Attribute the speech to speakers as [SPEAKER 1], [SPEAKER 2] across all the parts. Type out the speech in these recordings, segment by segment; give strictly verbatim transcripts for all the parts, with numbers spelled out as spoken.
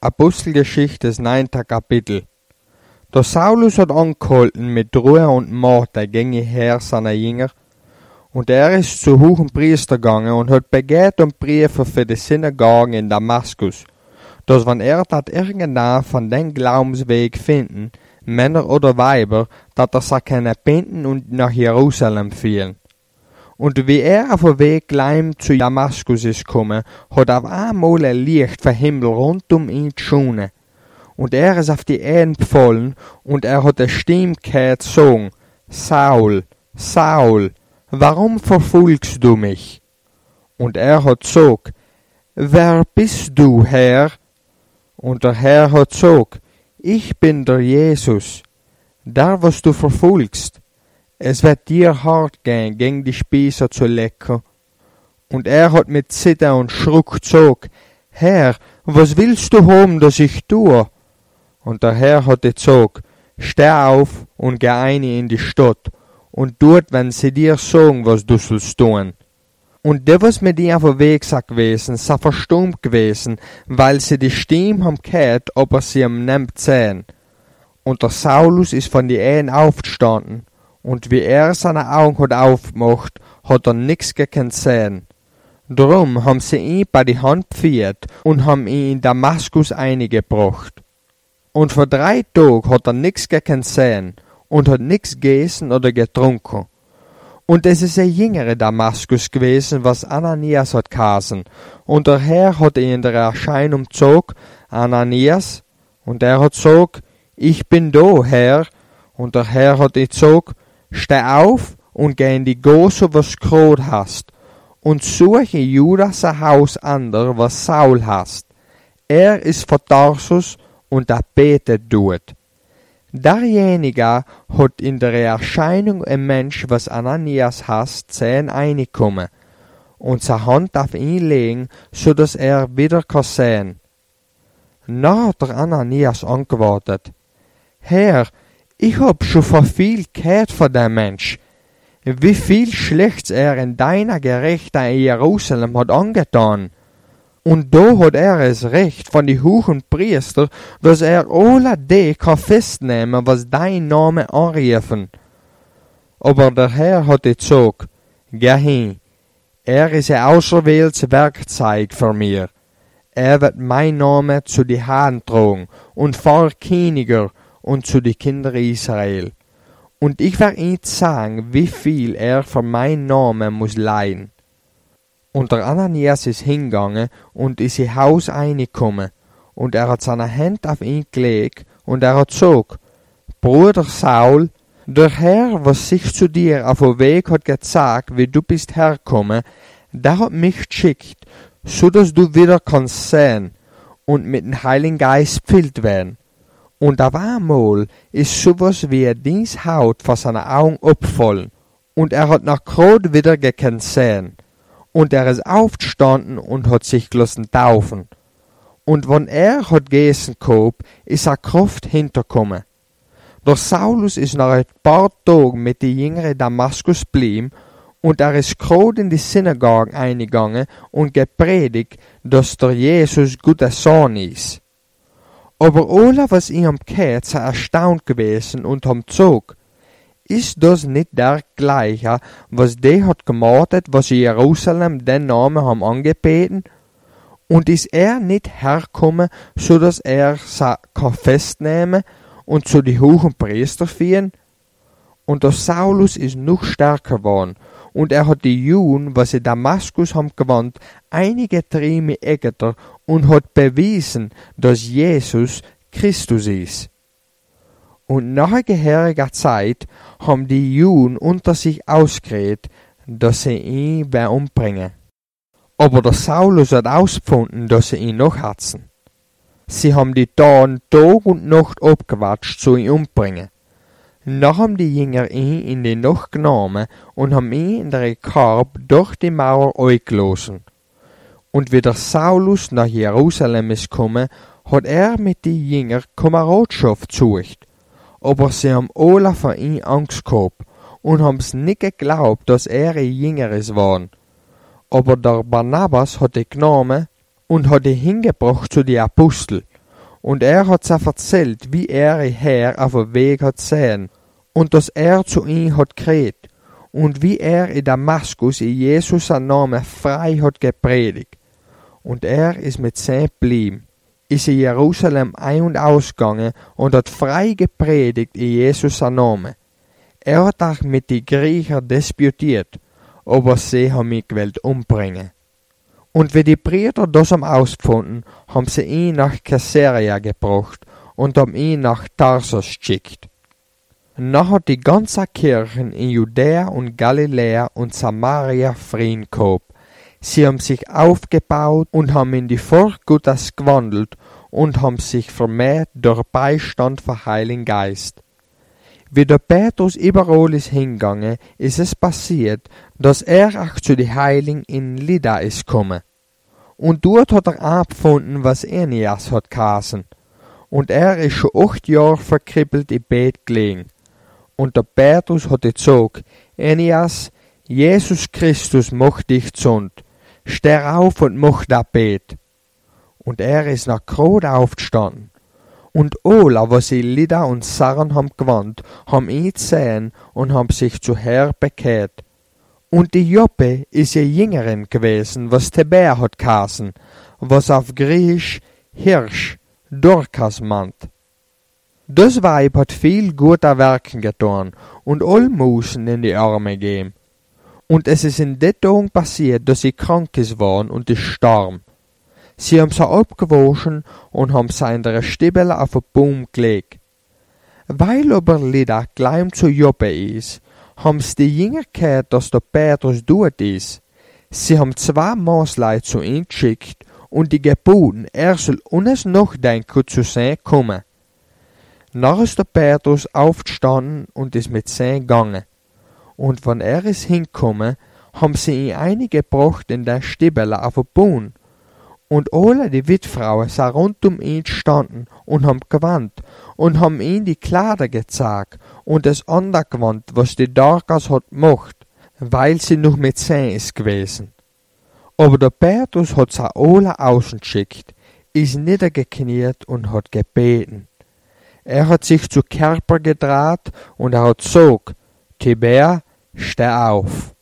[SPEAKER 1] Apostelgeschichte, das neunte Kapitel. Der Saulus hat angehalten mit Ruhe und Mord der gänge her seiner Jünger, und er ist zu hohen Priester gegangen und hat begehrt um Briefe für die Synagogen in Damaskus, dass wenn er dat irgendeiner von den Glaubensweg finden, Männer oder Weiber, dat er sie können binden und nach Jerusalem führen. Und wie er auf dem Weg gleich zu Damaskus ist gekommen, hat auf einmal ein Licht vom Himmel rund um ihn geschonen. Und er ist auf die Erde gefallen, und er hat eine Stimme gehört sagen, Saul, Saul, warum verfolgst du mich? Und er hat gesagt, wer bist du, Herr? Und der Herr hat gesagt, ich bin der Jesus, der was du verfolgst. Es wird dir hart gehen, gegen die Spießer zu lecken. Und er hat mit Zitter und Schruck gesagt, Herr, was willst du haben, dass ich tue? Und der Herr hat gesagt, steh auf und geh ein in die Stadt, und dort werden sie dir sagen, was du sollst tun. Und der, was mit dir auf dem Weg sei gewesen, sei verstummt gewesen, weil sie die Stimme haben gehört, aber sie am nimmt sehen. Und der Saulus ist von die Ehen aufgestanden, und wie er seine Augen hat aufgemacht, hat er nix gekannt sehen. Drum haben sie ihn bei die Hand geführt und haben ihn in Damaskus eingebracht. Und vor drei Tagen hat er nix gekannt sehen und hat nix gegessen oder getrunken. Und es ist ein jüngerer Damaskus gewesen, was Ananias hat geheißen. Und der Herr hat ihn in der Erscheinung gesagt, Ananias, und er hat gesagt, ich bin da, Herr. Und der Herr hat ihn gesagt, steh auf und geh in die Gosse, was Krot hast, und suche Judas ein Haus ander, was Saul hast. Er ist von Tarsus und er betet dort. Derjenige hat in der Erscheinung ein Mensch, was Ananias hasst, sehen einkommen und seine Hand auf ihn legen, so dass er wieder kann sehen. Na hat der Ananias angewartet, Herr, ich hab schon vor viel gehört von dem Mensch, wie viel Schlechtes er in deiner Gerechte in Jerusalem hat angetan. Und da hat er es recht von die hohen Priester, dass er alle die kann festnehmen, was dein Name anriefen. Aber der Herr hat gesagt, geh hin, er ist ein auserwähltes Werkzeug für mir. Er wird mein Name zu die Hand tragen und vor Königer und zu die Kinder Israel. Und ich werde ihm sagen, wie viel er für mein Name muss leiden. Und der Ananias ist hingegangen und ist in Haus reingekommen, und er hat seine Hände auf ihn gelegt, und er hat gesagt, Bruder Saul, der Herr, was sich zu dir auf dem Weg hat gesagt, wie du bist hergekommen, der hat mich geschickt, so dass du wieder kannst sehen und mit dem Heiligen Geist gefüllt werden. Und auf einmal ist sowas wie ein Dienst Haut vor seinen Augen abgefallen, und er hat nach Krot wieder gekannt sehen. Und er ist aufgestanden und hat sich gelassen taufen. Und wenn er hat gegessen gehabt, ist er Kraft hintergekommen. Der Saulus ist nach ein paar Tagen mit den Jüngern Damaskus geblieben, und er ist gerade in die Synagogen eingegangen und gepredigt, dass der Jesus guter Sohn ist. Aber alle, was ihn am gehört, sind erstaunt gewesen und haben gesagt, ist das nicht der gleiche, was der hat gemordet, was in Jerusalem den Namen haben angebeten? Und ist er nicht hergekommen, so dass er sie kann festnehmen und zu die hohen Priester führen? Und der Saulus ist noch stärker geworden, und er hat die Juden, was in Damaskus haben gewandt, einige Trieme Ägypter und hat bewiesen, dass Jesus Christus ist. Und nach gehöriger Zeit haben die Juden unter sich ausgeredet, dass sie ihn umbringen. Aber der Saulus hat ausgefunden, dass sie ihn noch hatten. Sie haben die Taten Tag und Nacht abgewatscht, zu ihn umbringen. Dann haben die Jünger ihn in die Nacht genommen und haben ihn in der Korb durch die Mauer eingelassen. Und wie der Saulus nach Jerusalem ist gekommen, hat er mit den Jüngern Kameradschaft gesucht. Aber sie haben alle von ihm Angst gehabt und haben's nicht geglaubt, dass er ein Jünger ist worden. Aber der Barnabas hat ihn genommen und hat ihn hingebracht zu den Aposteln. Und er hat sie erzählt, wie er ihr Herr auf dem Weg hat sehen, und dass er zu ihm hat geredet, und wie er in Damaskus in Jesus sein Name frei hat gepredigt. Und er ist mit sie geblieben, ist in Jerusalem ein- und ausgegangen und hat frei gepredigt in Jesus sein Name. Er hat auch mit den Griechen disputiert, aber sie haben ihn gewollt umbringen. Und wie die Brüder das haben ausgefunden, haben sie ihn nach Caesarea gebracht und haben ihn nach Tarsus geschickt. Nach hat die ganze Kirche in Judäa und Galiläa und Samaria Frieden gehabt. Sie haben sich aufgebaut und haben in die Furcht Gottes gewandelt und haben sich vermehrt durch Beistand vom Heiligen Geist. Wie der Petrus überall ist hingegangen, ist es passiert, dass er auch zu den Heiligen in Lydda ist gekommen. Und dort hat er abgefunden, was Aeneas hat geheißen. Und er ist schon acht Jahre verkribbelt im Bett gelegen. Und der Petrus hat gesagt, Aeneas, Jesus Christus macht dich gesund. Steh auf und mach das Bett. Und er ist nach Grod aufgestanden. Und alle, was in Lydda und Saron haben gewandt, haben ihn gesehen und haben sich zu Herr bekehrt. Und die Joppe ist ihr Jüngerin gewesen, was Theber hat geheißen, was auf Griechisch Hirsch, Dorcas meint. Das Weib hat viel guter Werken getan und Almosen in die Arme gegeben. Und es ist in den Tagen passiert, dass sie krank ist worden und ist starm. Sie haben sie abgewaschen und haben sie in der Stiebel auf den Baum gelegt. Weil aber Lydda gleich zu Joppe ist, haben sie die Jünger gehört, dass der Petrus dort ist. Sie haben zwei Maßleute zu ihm geschickt und die geboten, er soll uns nachdenken zu sehen kommen. Nach ist der Petrus aufgestanden und ist mit sie gegangen. Und wenn er ist hingekommen, haben sie ihn einige gebracht in der Stiebel auf den Baum. Und alle die Witfrauen sind rund um ihn gestanden und haben gewandt und haben ihm die Kleider gezeigt und das andere Gewand, was die Dorcas hat gemacht, weil sie noch mit sie ist gewesen. Aber der Petrus hat sie alle außen geschickt, ist niedergekniet und hat gebeten. Er hat sich zu Körper gedreht und er hat gesagt, Theber, steh auf.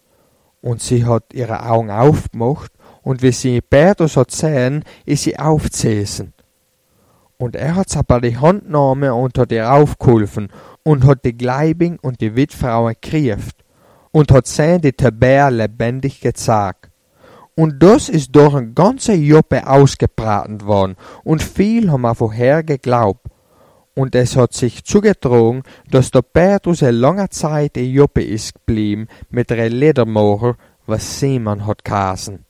[SPEAKER 1] Und sie hat ihre Augen aufgemacht, und wie sie Petrus hat gesehen, ist sie aufgesessen. Und er hat sie bei die Hand genommen und hat ihr aufgeholfen und hat die Gleibing und die Witfrauen gekriegt und hat sie die Theber lebendig gezeigt. Und das ist durch ein ganze Joppe ausgebraten worden und viel haben vorher geglaubt. Und es hat sich zugetragen, dass der Petrus eine lange Zeit in Joppe ist geblieben mit der Ledermacher, was Simon hat geheißen.